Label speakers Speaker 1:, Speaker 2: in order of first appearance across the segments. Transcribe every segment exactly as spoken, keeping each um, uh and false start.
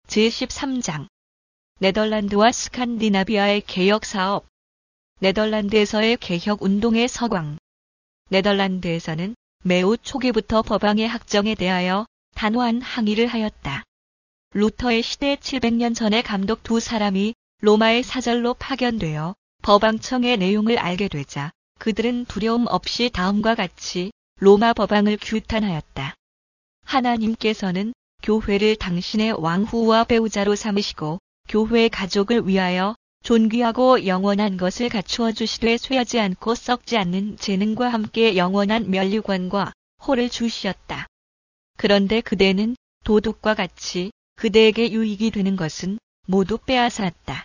Speaker 1: 제십삼 장 네덜란드와 스칸디나비아의 개혁사업. 네덜란드에서의 개혁운동의 서광. 네덜란드에서는 매우 초기부터 법왕의 학정에 대하여 단호한 항의를 하였다. 루터의 시대 칠백 년 전에 감독 두 사람이 로마의 사절로 파견되어 법왕청의 내용을 알게 되자 그들은 두려움 없이 다음과 같이 로마 법왕을 규탄하였다. 하나님께서는 교회를 당신의 왕후와 배우자로 삼으시고 교회의 가족을 위하여 존귀하고 영원한 것을 갖추어 주시되 쇠하지 않고 썩지 않는 재능과 함께 영원한 면류관과 호를 주시었다. 그런데 그대는 도둑과 같이 그대에게 유익이 되는 것은 모두 빼앗았다.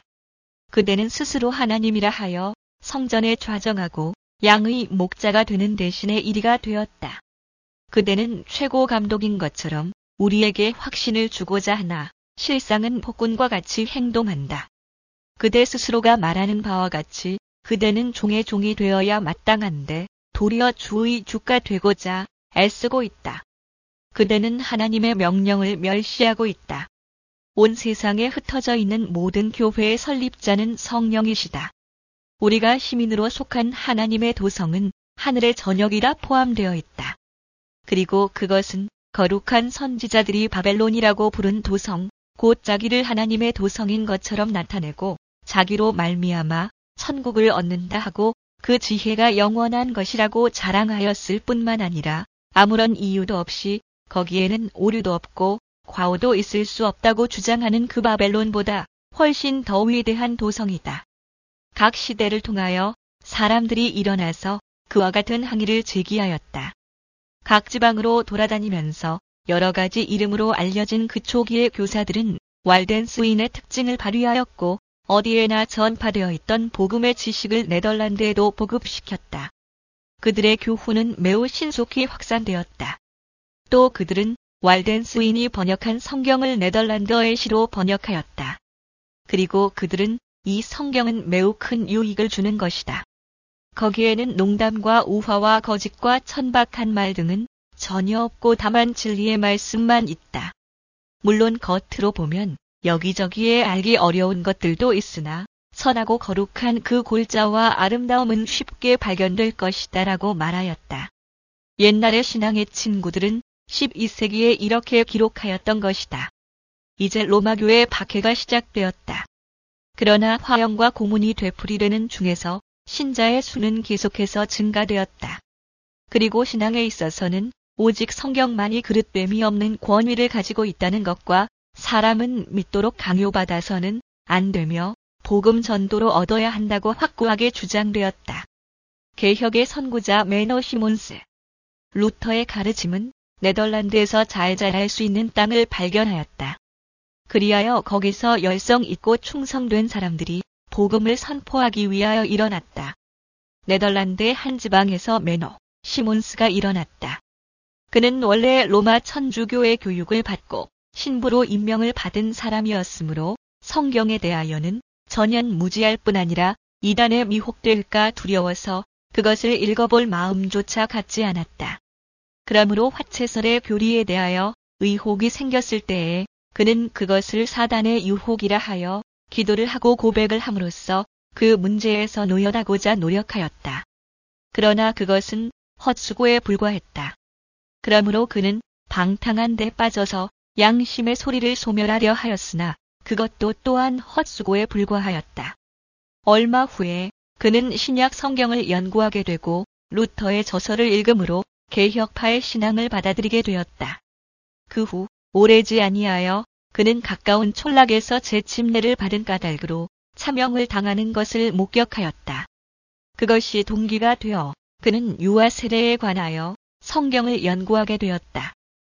Speaker 1: 그대는 스스로 하나님이라 하여 성전에 좌정하고 양의 목자가 되는 대신에 이리가 되었다. 그대는 최고 감독인 것처럼 우리에게 확신을 주고자 하나 실상은 폭군과 같이 행동한다. 그대 스스로가 말하는 바와 같이 그대는 종의 종이 되어야 마땅한데 도리어 주의 주가 되고자 애쓰고 있다. 그대는 하나님의 명령을 멸시하고 있다. 온 세상에 흩어져 있는 모든 교회의 설립자는 성령이시다. 우리가 시민으로 속한 하나님의 도성은 하늘의 저녁이라 포함되어 있다. 그리고 그것은 거룩한 선지자들이 바벨론이라고 부른 도성, 곧 자기를 하나님의 도성인 것처럼 나타내고 자기로 말미암아 천국을 얻는다 하고 그 지혜가 영원한 것이라고 자랑하였을 뿐만 아니라 아무런 이유도 없이 거기에는 오류도 없고 과오도 있을 수 없다고 주장하는 그 바벨론보다 훨씬 더 위대한 도성이다. 각 시대를 통하여 사람들이 일어나서 그와 같은 항의를 제기하였다. 각 지방으로 돌아다니면서 여러 가지 이름으로 알려진 그 초기의 교사들은 왈덴스윈의 특징을 발휘하였고 어디에나 전파되어 있던 복음의 지식을 네덜란드에도 보급시켰다. 그들의 교훈은 매우 신속히 확산되었다. 또 그들은 왈덴스윈이 번역한 성경을 네덜란드어의 시로 번역하였다. 그리고 그들은 이 성경은 매우 큰 유익을 주는 것이다. 거기에는 농담과 우화와 거짓과 천박한 말 등은 전혀 없고 다만 진리의 말씀만 있다. 물론 겉으로 보면 여기저기에 알기 어려운 것들도 있으나 선하고 거룩한 그 골자와 아름다움은 쉽게 발견될 것이다 라고 말하였다. 옛날의 신앙의 친구들은 십이 세기에 이렇게 기록하였던 것이다. 이제 로마교의 박해가 시작되었다. 그러나 화형과 고문이 되풀이되는 중에서 신자의 수는 계속해서 증가되었다. 그리고 신앙에 있어서는 오직 성경만이 그릇됨이 없는 권위를 가지고 있다는 것과 사람은 믿도록 강요받아서는 안 되며 복음 전도로 얻어야 한다고 확고하게 주장되었다. 개혁의 선구자 매너 시몬스. 루터의 가르침은 네덜란드에서 잘 자랄 수 있는 땅을 발견하였다. 그리하여 거기서 열성 있고 충성된 사람들이 복음을 선포하기 위하여 일어났다. 네덜란드의 한 지방에서 매너 시몬스가 일어났다. 그는 원래 로마 천주교의 교육을 받고 신부로 임명을 받은 사람이었으므로 성경에 대하여는 전연무지할 뿐 아니라 이단에 미혹될까 두려워서 그것을 읽어볼 마음조차 갖지 않았다. 그러므로 화채설의 교리에 대하여 의혹이 생겼을 때에 그는 그것을 사단의 유혹이라 하여 기도를 하고 고백을 함으로써 그 문제에서 노연하고자 노력하였다. 그러나 그것은 헛수고에 불과했다. 그러므로 그는 방탕한 데 빠져서 양심의 소리를 소멸하려 하였으나 그것도 또한 헛수고에 불과하였다. 얼마 후에 그는 신약 성경을 연구하게 되고 루터의 저서를 읽음으로 개혁파의 신앙을 받아들이게 되었다. 그 후 오래지 아니하여 그는 가까운 촌락에서 재침례를 받은 까닭으로 차명을 당하는 것을 목격하였다. 그것이 동기가 되어 그는 유아 세례에 관하여 성경을 연구하게 되었다.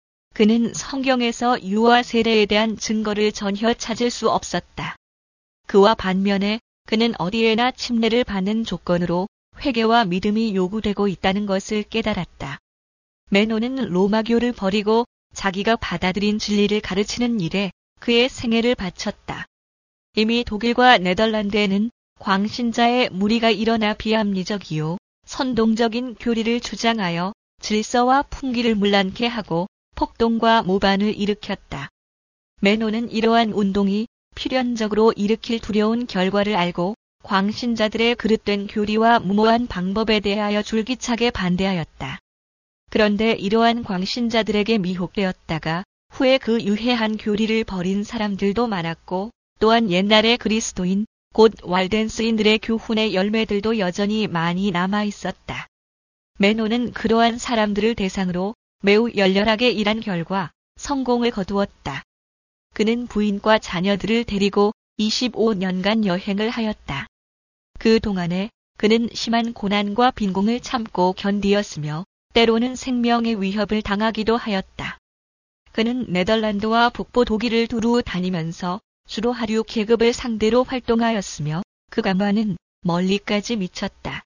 Speaker 1: 그는 성경에서 유아 세례에 대한 증거를 전혀 찾을 수 없었다. 그와 반면에 그는 어디에나 침례를 받는 조건으로 회개와 믿음이 요구되고 있다는 것을 깨달았다. 매노는 로마교를 버리고 자기가 받아들인 진리를 가르치는 일에 그의 생애를 바쳤다. 이미 독일과 네덜란드에는 광신자의 무리가 일어나 비합리적이요 선동적인 교리를 주장하여 질서와 풍기를 문란케 하고 폭동과 모반을 일으켰다. 메노는 이러한 운동이 필연적으로 일으킬 두려운 결과를 알고 광신자들의 그릇된 교리와 무모한 방법에 대하여 줄기차게 반대하였다. 그런데 이러한 광신자들에게 미혹되었다가 후에 그 유해한 교리를 버린 사람들도 많았고 또한 옛날의 그리스도인 곧 왈덴스인들의 교훈의 열매들도 여전히 많이 남아있었다. 메노는 그러한 사람들을 대상으로 매우 열렬하게 일한 결과 성공을 거두었다. 그는 부인과 자녀들을 데리고 이십오 년간 여행을 하였다. 그 동안에 그는 심한 고난과 빈궁을 참고 견디었으며 때로는 생명의 위협을 당하기도 하였다. 그는 네덜란드와 북부 독일을 두루 다니면서 주로 하류 계급을 상대로 활동하였으며 그 가마는 멀리까지 미쳤다.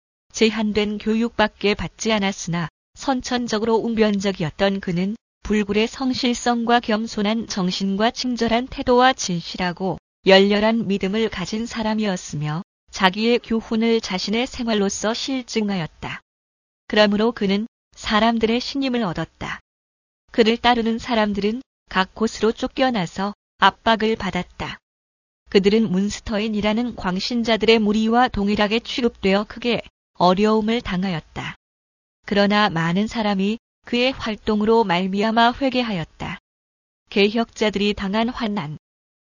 Speaker 1: 제한된 교육밖에 받지 않았으나 선천적으로 웅변적이었던 그는 불굴의 성실성과 겸손한 정신과 친절한 태도와 진실하고 열렬한 믿음을 가진 사람이었으며 자기의 교훈을 자신의 생활로서 실증하였다. 그러므로 그는 사람들의 신임을 얻었다. 그를 따르는 사람들은 각 곳으로 쫓겨나서 압박을 받았다. 그들은 문스터인이라는 광신자들의 무리와 동일하게 취급되어 크게 어려움을 당하였다. 그러나 많은 사람이 그의 활동으로 말미암아 회개하였다. 개혁자들이 당한 환난.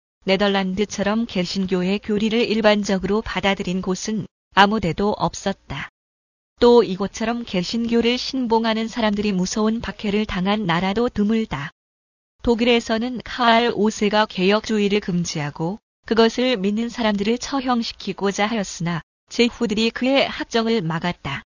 Speaker 1: 네덜란드처럼 개신교의 교리를 일반적으로 받아들인 곳은 아무데도 없었다. 또 이곳처럼 개신교를 신봉하는 사람들이 무서운 박해를 당한 나라도 드물다. 독일에서는 카알 오 세가 개혁주의를 금지하고 그것을 믿는 사람들을 처형시키고자 하였으나 제후들이 그의 학정을 막았다.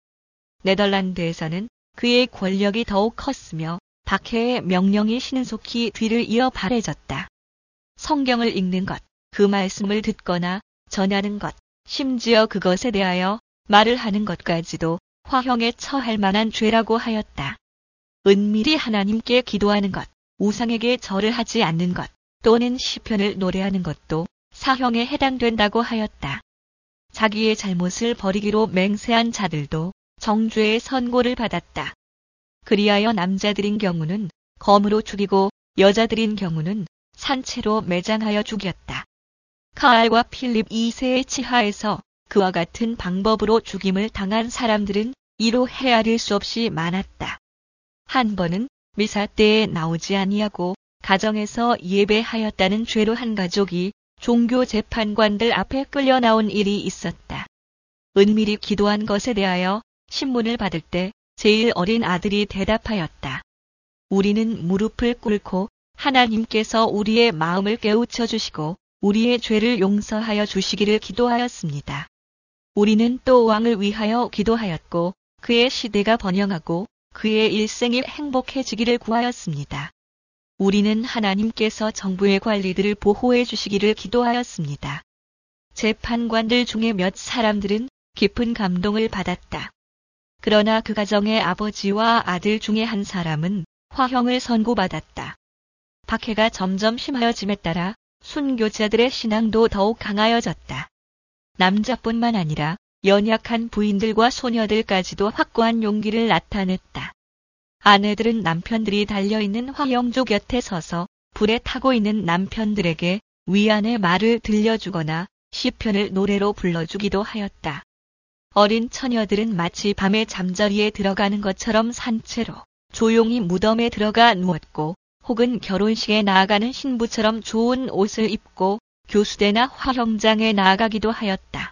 Speaker 1: 네덜란드에서는 그의 권력이 더욱 컸으며 박해의 명령이 신속히 뒤를 이어 바래졌다. 성경을 읽는 것, 그 말씀을 듣거나 전하는 것, 심지어 그것에 대하여 말을 하는 것까지도 화형에 처할 만한 죄라고 하였다. 은밀히 하나님께 기도하는 것, 우상에게 절을 하지 않는 것, 또는 시편을 노래하는 것도 사형에 해당된다고 하였다. 자기의 잘못을 버리기로 맹세한 자들도 정죄의 선고를 받았다. 그리하여 남자들인 경우는 검으로 죽이고 여자들인 경우는 산채로 매장하여 죽였다. 카알과 필립 이 세의 치하에서 그와 같은 방법으로 죽임을 당한 사람들은 이로 헤아릴 수 없이 많았다. 한 번은 미사 때에 나오지 아니하고 가정에서 예배하였다는 죄로 한 가족이 종교 재판관들 앞에 끌려 나온 일이 있었다. 은밀히 기도한 것에 대하여 신문을 받을 때 제일 어린 아들이 대답하였다. 우리는 무릎을 꿇고 하나님께서 우리의 마음을 깨우쳐 주시고 우리의 죄를 용서하여 주시기를 기도하였습니다. 우리는 또 왕을 위하여 기도하였고 그의 시대가 번영하고 그의 일생이 행복해지기를 구하였습니다. 우리는 하나님께서 정부의 관리들을 보호해 주시기를 기도하였습니다. 재판관들 중에 몇 사람들은 깊은 감동을 받았다. 그러나 그 가정의 아버지와 아들 중에 한 사람은 화형을 선고받았다. 박해가 점점 심하여짐에 따라 순교자들의 신앙도 더욱 강하여졌다. 남자뿐만 아니라 연약한 부인들과 소녀들까지도 확고한 용기를 나타냈다. 아내들은 남편들이 달려있는 화형조 곁에 서서 불에 타고 있는 남편들에게 위안의 말을 들려주거나 시편을 노래로 불러주기도 하였다. 어린 처녀들은 마치 밤에 잠자리에 들어가는 것처럼 산채로 조용히 무덤에 들어가 누웠고 혹은 결혼식에 나아가는 신부처럼 좋은 옷을 입고 교수대나 화형장에 나아가기도 하였다.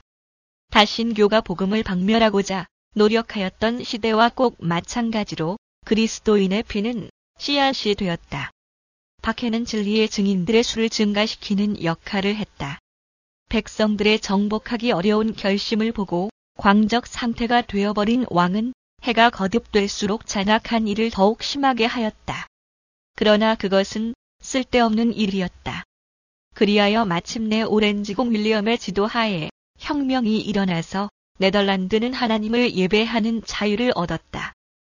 Speaker 1: 다신교가 복음을 박멸하고자 노력하였던 시대와 꼭 마찬가지로 그리스도인의 피는 씨앗이 되었다. 박해는 진리의 증인들의 수를 증가시키는 역할을 했다. 백성들의 정복하기 어려운 결심을 보고 광적 상태가 되어버린 왕은 해가 거듭될수록 잔악한 일을 더욱 심하게 하였다. 그러나 그것은 쓸데없는 일이었다. 그리하여 마침내 오렌지공 윌리엄의 지도하에 혁명이 일어나서 네덜란드는 하나님을 예배하는 자유를 얻었다.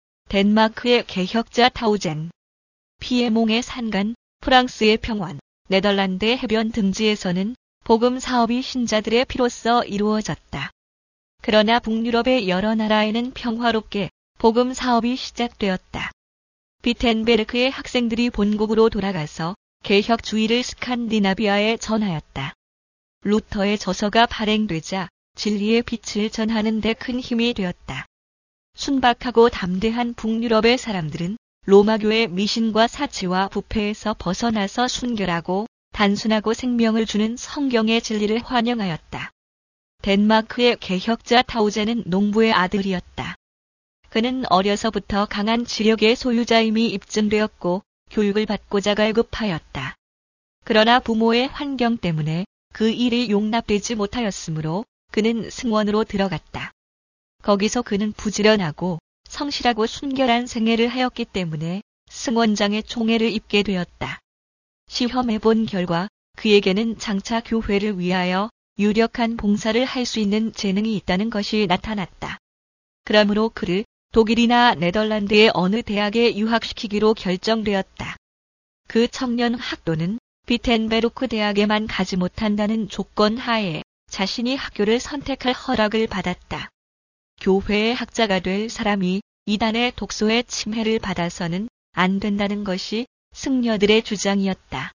Speaker 1: 덴마크의 개혁자 타우젠, 피에몽의 산간, 프랑스의 평원, 네덜란드의 해변 등지에서는 복음 사업이 신자들의 피로써 이루어졌다. 그러나 북유럽의 여러 나라에는 평화롭게 복음 사업이 시작되었다. 비텐베르크의 학생들이 본국으로 돌아가서 개혁주의를 스칸디나비아에 전하였다. 루터의 저서가 발행되자 진리의 빛을 전하는 데 큰 힘이 되었다. 순박하고 담대한 북유럽의 사람들은 로마교의 미신과 사치와 부패에서 벗어나서 순결하고 단순하고 생명을 주는 성경의 진리를 환영하였다. 덴마크의 개혁자 타우제는 농부의 아들이었다. 그는 어려서부터 강한 지력의 소유자임이 입증되었고 교육을 받고자 갈급하였다. 그러나 부모의 환경 때문에 그 일이 용납되지 못하였으므로 그는 승원으로 들어갔다. 거기서 그는 부지런하고 성실하고 순결한 생애를 하였기 때문에 승원장의 총애를 입게 되었다. 시험해 본 결과 그에게는 장차 교회를 위하여 유력한 봉사를 할 수 있는 재능이 있다는 것이 나타났다. 그러므로 그를 독일이나 네덜란드의 어느 대학에 유학시키기로 결정되었다. 그 청년 학도는 비텐베르크 대학에만 가지 못한다는 조건 하에 자신이 학교를 선택할 허락을 받았다. 교회의 학자가 될 사람이 이단의 독소의 침해를 받아서는 안 된다는 것이 승려들의 주장이었다.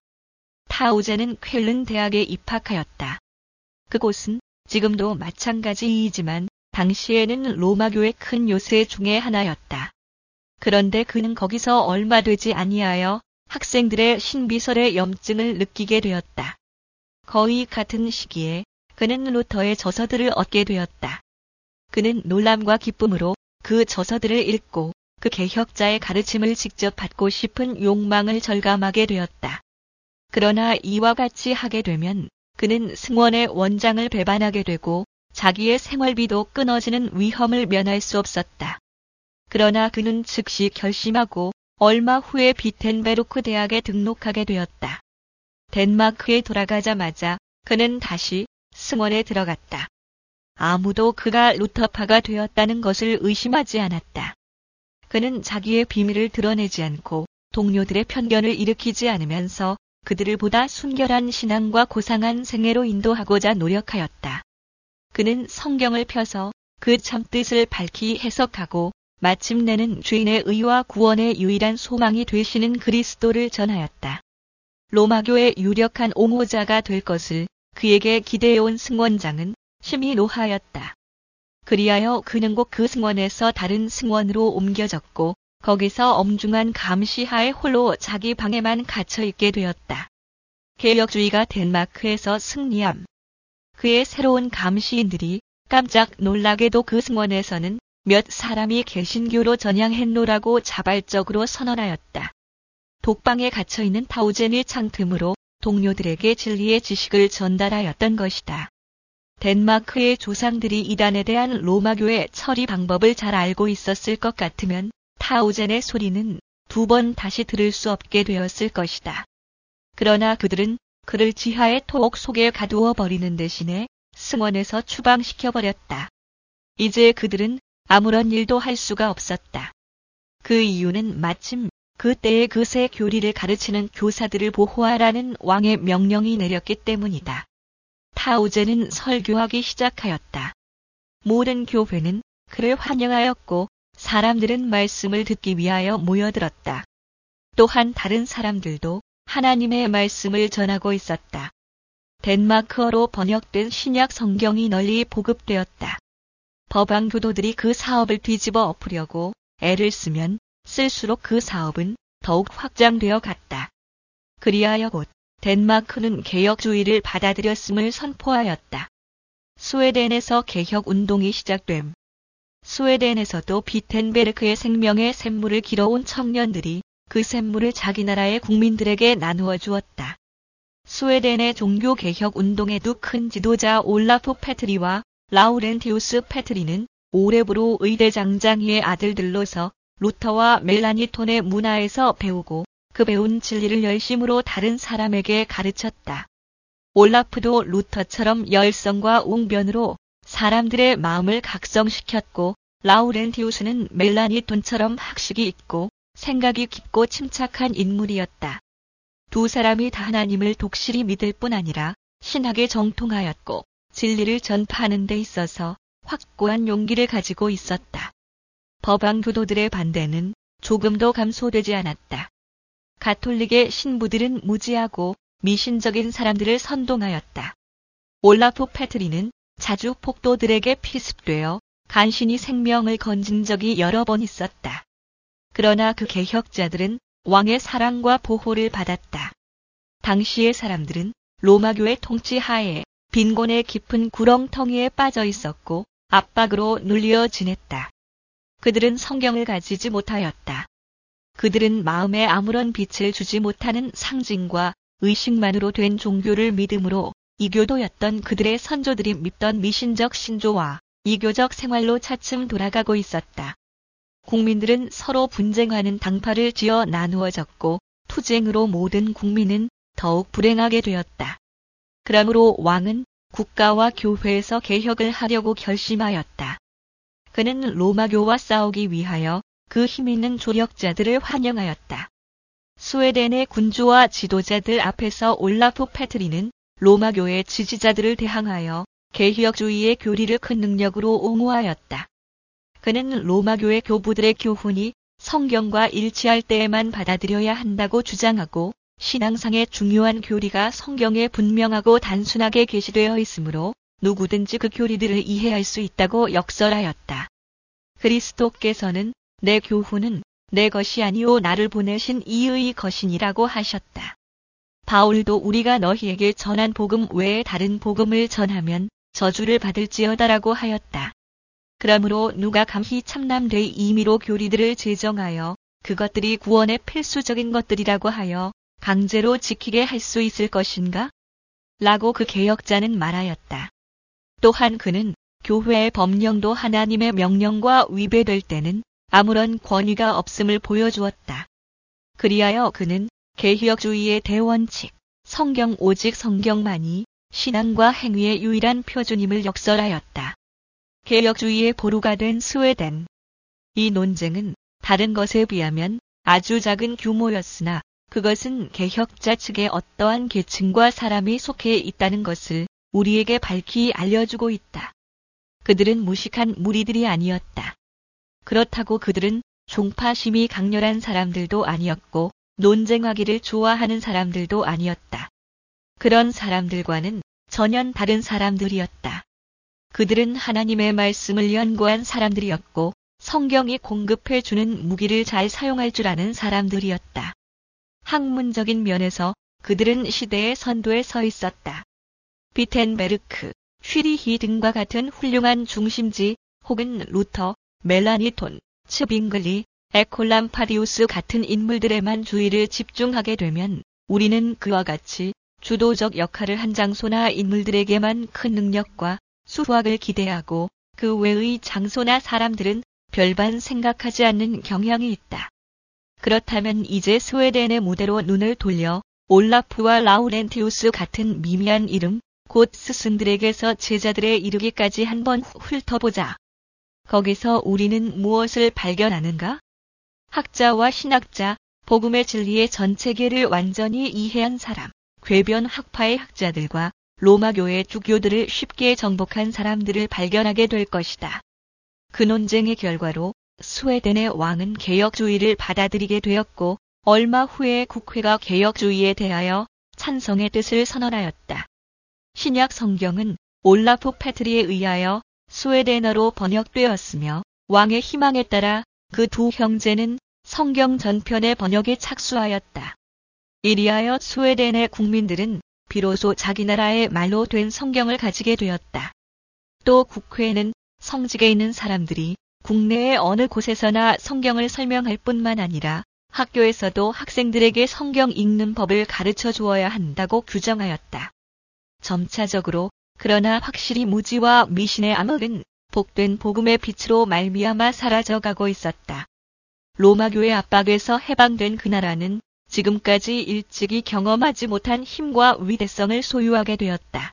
Speaker 1: 타우제는 쾰른 대학에 입학하였다. 그곳은 지금도 마찬가지이지만 당시에는 로마교의 큰 요새 중의 하나였다. 그런데 그는 거기서 얼마 되지 아니하여 학생들의 신비설의 염증을 느끼게 되었다. 거의 같은 시기에 그는 루터의 저서들을 얻게 되었다. 그는 놀람과 기쁨으로 그 저서들을 읽고 그 개혁자의 가르침을 직접 받고 싶은 욕망을 절감하게 되었다. 그러나 이와 같이 하게 되면 그는 승원의 원장을 배반하게 되고 자기의 생활비도 끊어지는 위험을 면할 수 없었다. 그러나 그는 즉시 결심하고 얼마 후에 비텐베르크 대학에 등록하게 되었다. 덴마크에 돌아가자마자 그는 다시 승원에 들어갔다. 아무도 그가 루터파가 되었다는 것을 의심하지 않았다. 그는 자기의 비밀을 드러내지 않고 동료들의 편견을 일으키지 않으면서 그들을 보다 순결한 신앙과 고상한 생애로 인도하고자 노력하였다. 그는 성경을 펴서 그 참뜻을 밝히 해석하고 마침내는 죄인의 의와 구원의 유일한 소망이 되시는 그리스도를 전하였다. 로마교의 유력한 옹호자가 될 것을 그에게 기대해온 승원장은 심히 노하였다. 그리하여 그는 곧 그 승원에서 다른 승원으로 옮겨졌고 거기서 엄중한 감시하에 홀로 자기 방에만 갇혀 있게 되었다. 개혁주의가 덴마크에서 승리함. 그의 새로운 감시인들이 깜짝 놀라게도 그 승원에서는 몇 사람이 개신교로 전향했노라고 자발적으로 선언하였다. 독방에 갇혀있는 타우젠의 창틈으로 동료들에게 진리의 지식을 전달하였던 것이다. 덴마크의 조상들이 이단에 대한 로마교의 처리 방법을 잘 알고 있었을 것 같으면 타우젠의 소리는 두 번 다시 들을 수 없게 되었을 것이다. 그러나 그들은 그를 지하의 토옥 속에 가두어 버리는 대신에 승원에서 추방시켜버렸다. 이제 그들은 아무런 일도 할 수가 없었다. 그 이유는 마침 그때의 그 새 교리를 가르치는 교사들을 보호하라는 왕의 명령이 내렸기 때문이다. 타우제는 설교하기 시작하였다. 모든 교회는 그를 환영하였고 사람들은 말씀을 듣기 위하여 모여들었다. 또한 다른 사람들도 하나님의 말씀을 전하고 있었다. 덴마크어로 번역된 신약 성경이 널리 보급되었다. 법왕 교도들이 그 사업을 뒤집어 엎으려고 애를 쓰면 쓸수록 그 사업은 더욱 확장되어 갔다. 그리하여 곧 덴마크는 개혁주의를 받아들였음을 선포하였다. 스웨덴에서 개혁운동이 시작됨. 스웨덴에서도 비텐베르크의 생명의 샘물을 길어온 청년들이 그 샘물을 자기 나라의 국민들에게 나누어 주었다. 스웨덴의 종교개혁운동에도 큰 지도자 올라프 페트리와 라우렌티우스 페트리는 오레브로 의대장장이의 아들들로서 루터와 멜라니톤의 문화에서 배우고 그 배운 진리를 열심으로 다른 사람에게 가르쳤다. 올라프도 루터처럼 열성과 웅변으로 사람들의 마음을 각성시켰고 라우렌티우스는 멜라니톤처럼 학식이 있고 생각이 깊고 침착한 인물이었다. 두 사람이 다 하나님을 독실히 믿을 뿐 아니라 신학에 정통하였고 진리를 전파하는 데 있어서 확고한 용기를 가지고 있었다. 법왕 교도들의 반대는 조금도 감소되지 않았다. 가톨릭의 신부들은 무지하고 미신적인 사람들을 선동하였다. 올라프 패트리는 자주 폭도들에게 피습되어 간신히 생명을 건진 적이 여러 번 있었다. 그러나 그 개혁자들은 왕의 사랑과 보호를 받았다. 당시의 사람들은 로마교의 통치 하에 빈곤의 깊은 구렁텅이에 빠져 있었고 압박으로 눌려 지냈다. 그들은 성경을 가지지 못하였다. 그들은 마음에 아무런 빛을 주지 못하는 상징과 의식만으로 된 종교를 믿음으로 이교도였던 그들의 선조들이 믿던 미신적 신조와 이교적 생활로 차츰 돌아가고 있었다. 국민들은 서로 분쟁하는 당파를 지어 나누어졌고 투쟁으로 모든 국민은 더욱 불행하게 되었다. 그러므로 왕은 국가와 교회에서 개혁을 하려고 결심하였다. 그는 로마교와 싸우기 위하여 그 힘있는 조력자들을 환영하였다. 스웨덴의 군주와 지도자들 앞에서 올라프 패트리는 로마교의 지지자들을 대항하여 개혁주의의 교리를 큰 능력으로 옹호하였다. 그는 로마교의 교부들의 교훈이 성경과 일치할 때에만 받아들여야 한다고 주장하고 신앙상의 중요한 교리가 성경에 분명하고 단순하게 게시되어 있으므로 누구든지 그 교리들을 이해할 수 있다고 역설하였다. 그리스도께서는 내 교훈은 내 것이 아니오 나를 보내신 이의 것이니라고 하셨다. 바울도 우리가 너희에게 전한 복음 외에 다른 복음을 전하면 저주를 받을지어다라고 하였다. 그러므로 누가 감히 참남되이 임의로 교리들을 제정하여 그것들이 구원의 필수적인 것들이라고 하여 강제로 지키게 할 수 있을 것인가? 라고 그 개혁자는 말하였다. 또한 그는 교회의 법령도 하나님의 명령과 위배될 때는 아무런 권위가 없음을 보여주었다. 그리하여 그는 개혁주의의 대원칙, 성경 오직 성경만이 신앙과 행위의 유일한 표준임을 역설하였다. 개혁주의의 보루가 된 스웨덴. 이 논쟁은 다른 것에 비하면 아주 작은 규모였으나 그것은 개혁자 측의 어떠한 계층과 사람이 속해 있다는 것을 우리에게 밝히 알려주고 있다. 그들은 무식한 무리들이 아니었다. 그렇다고 그들은 종파심이 강렬한 사람들도 아니었고 논쟁하기를 좋아하는 사람들도 아니었다. 그런 사람들과는 전혀 다른 사람들이었다. 그들은 하나님의 말씀을 연구한 사람들이었고 성경이 공급해주는 무기를 잘 사용할 줄 아는 사람들이었다. 학문적인 면에서 그들은 시대의 선도에 서 있었다. 비텐베르크, 휘리히 등과 같은 훌륭한 중심지 혹은 루터, 멜라니톤, 츠빙글리, 에콜람파디우스 같은 인물들에만 주의를 집중하게 되면 우리는 그와 같이 주도적 역할을 한 장소나 인물들에게만 큰 능력과 수확을 기대하고 그 외의 장소나 사람들은 별반 생각하지 않는 경향이 있다. 그렇다면 이제 스웨덴의 무대로 눈을 돌려 올라프와 라우렌티우스 같은 미미한 이름, 곧 스승들에게서 제자들에 이르기까지 한번 훑어보자. 거기서 우리는 무엇을 발견하는가? 학자와 신학자, 복음의 진리의 전체계를 완전히 이해한 사람, 궤변 학파의 학자들과 로마교의 주교들을 쉽게 정복한 사람들을 발견하게 될 것이다. 그 논쟁의 결과로 스웨덴의 왕은 개혁주의를 받아들이게 되었고 얼마 후에 국회가 개혁주의에 대하여 찬성의 뜻을 선언하였다. 신약 성경은 올라프 패트리에 의하여 스웨덴어로 번역되었으며 왕의 희망에 따라 그 두 형제는 성경 전편의 번역에 착수하였다. 이리하여 스웨덴의 국민들은 비로소 자기 나라의 말로 된 성경을 가지게 되었다. 또 국회에는 성직에 있는 사람들이 국내의 어느 곳에서나 성경을 설명할 뿐만 아니라 학교에서도 학생들에게 성경 읽는 법을 가르쳐 주어야 한다고 규정하였다. 점차적으로 그러나 확실히 무지와 미신의 암흑은 복된 복음의 빛으로 말미암아 사라져가고 있었다. 로마교의 압박에서 해방된 그 나라는 지금까지 일찍이 경험하지 못한 힘과 위대성을 소유하게 되었다.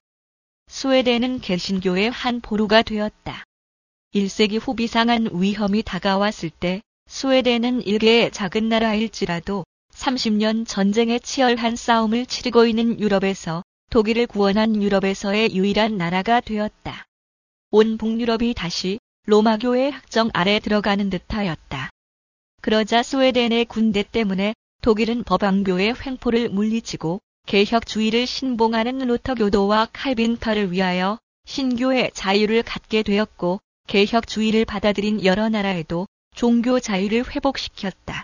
Speaker 1: 스웨덴은 개신교의 한 보루가 되었다. 일 세기 후 비상한 위험이 다가왔을 때 스웨덴은 일개의 작은 나라일지라도 삼십 년 전쟁의 치열한 싸움을 치르고 있는 유럽에서 독일을 구원한 유럽에서의 유일한 나라가 되었다. 온 북유럽이 다시 로마교의 학정 아래 들어가는 듯하였다. 그러자 스웨덴의 군대 때문에 독일은 법왕교의 횡포를 물리치고 개혁주의를 신봉하는 루터교도와 칼빈파를 위하여 신교의 자유를 갖게 되었고 개혁주의를 받아들인 여러 나라에도 종교 자유를 회복시켰다.